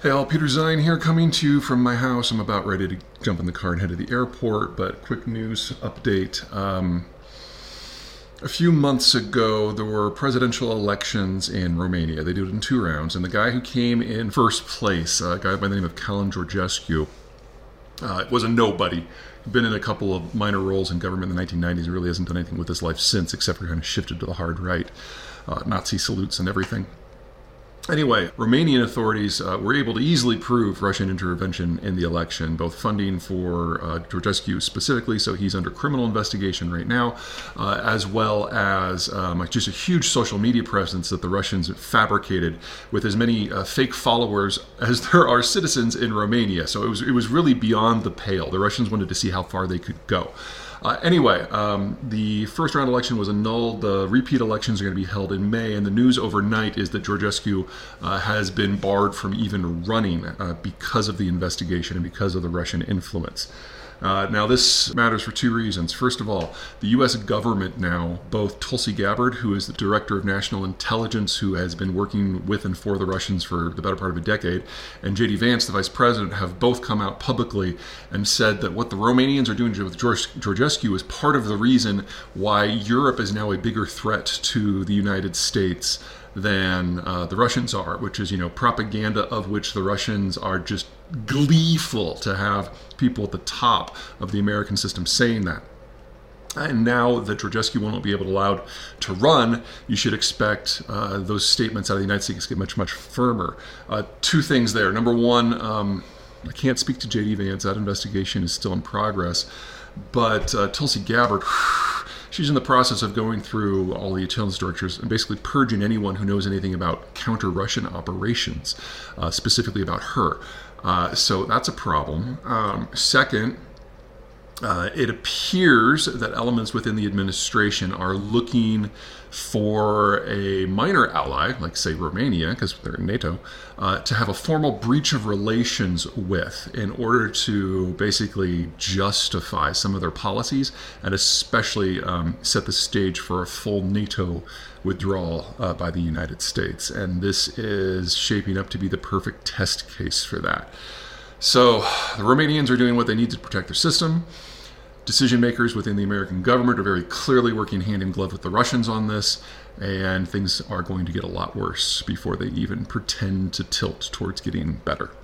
Hey all, Peter Zine here, coming to you from my house. I'm about ready to jump in the car and head to the airport, but quick news update. A few months ago, there were presidential elections in Romania. They did it in 2 rounds, and the guy who came in first place, a guy by the name of Călin Georgescu, was a nobody. He'd been in a couple of minor roles in government in the 1990s. He really hasn't done anything with his life since, except for kind of shifted to the hard right, Nazi salutes and everything. Anyway, Romanian authorities were able to easily prove Russian intervention in the election, both funding for Georgescu specifically, so he's under criminal investigation right now, as well as just a huge social media presence that the Russians fabricated with as many fake followers as there are citizens in Romania. So it was really beyond the pale. The Russians wanted to see how far they could go. Anyway, the first round election was annulled. The repeat elections are going to be held in May, and the news overnight is that Georgescu has been barred from even running because of the investigation and because of the Russian influence. Now, this matters for 2 reasons. First of all, the U.S. government now, both Tulsi Gabbard, who is the director of national intelligence, who has been working with and for the Russians for the better part of a decade, and J.D. Vance, the vice president, have both come out publicly and said that what the Romanians are doing with Georgescu is part of the reason why Europe is now a bigger threat to the United States than the Russians are, which is, propaganda of which the Russians are just gleeful to have people at the top of the American system saying that. And now that Georgescu won't be allowed to run, you should expect those statements out of the United States to get much, much firmer. 2 things there. Number one, I can't speak to J.D. Vance. That investigation is still in progress. But Tulsi Gabbard, she's in the process of going through all the intelligence directors and basically purging anyone who knows anything about counter-Russian operations, specifically about her. So that's a problem. Second, it appears that elements within the administration are looking for a minor ally, like say Romania, because they're in NATO, to have a formal breach of relations with in order to basically justify some of their policies and especially set the stage for a full NATO withdrawal by the United States. And this is shaping up to be the perfect test case for that. So the Romanians are doing what they need to protect their system. Decision makers within the American government are very clearly working hand in glove with the Russians on this, and things are going to get a lot worse before they even pretend to tilt towards getting better.